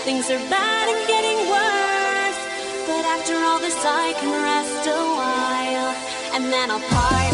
Things are bad and getting worse, but after all this I can rest a while, and then I'll party.